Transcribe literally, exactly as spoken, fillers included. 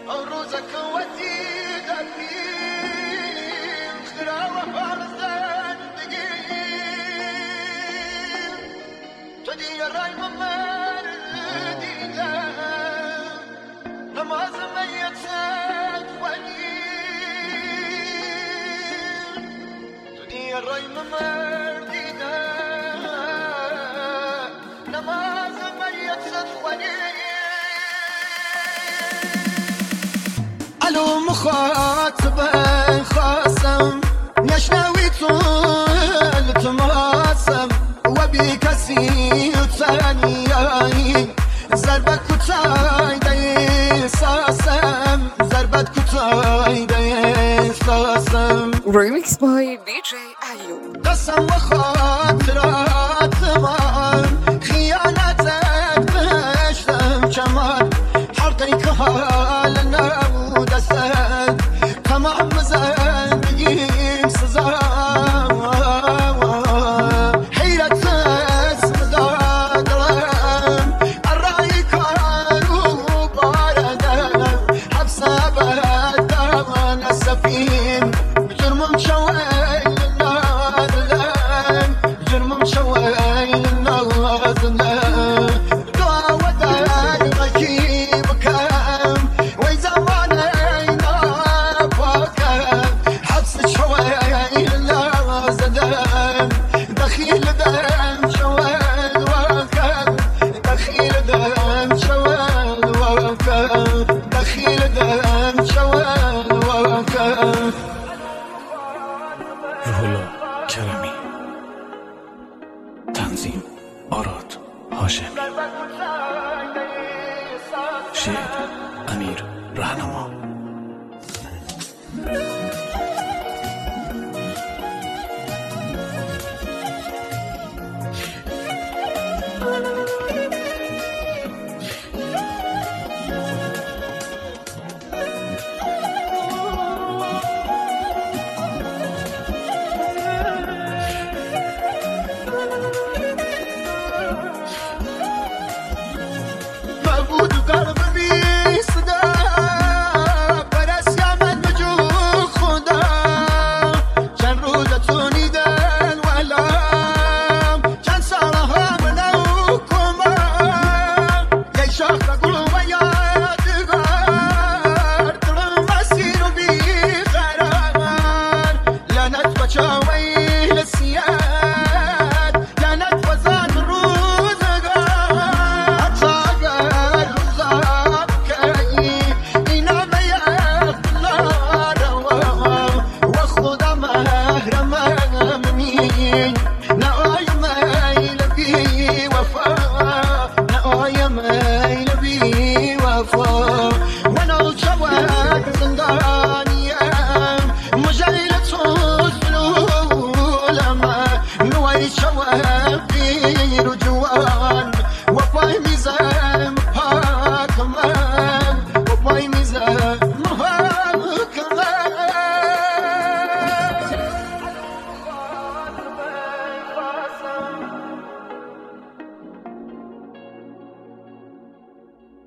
روزك وديد الدين خرا وفارزان دقيق تدي الراي ممر ديدا نماز ميت ساد وليل تدي الراي ممر ديدا نماز ميت ساد وليل الو مخاطب خاصم نشنوي طول تماسم وبكسي ثانياي ضربة كتاي دي ساسم ضربة كتاي دي ساسم Remix by دي جي أيوب. قسم وخاطرات مان خيانتك بشتم كمان حرقك هالنا ودسد تمام مزن بقيم سزام حيرة اسمدادرم الرأي كانوا باردم حبسة بدم السفين بجرم مشوين النار لن بجرم مشوين النار لن روح‌الله کرمی تنظیم آراد هاشمی شعر امیر رهنما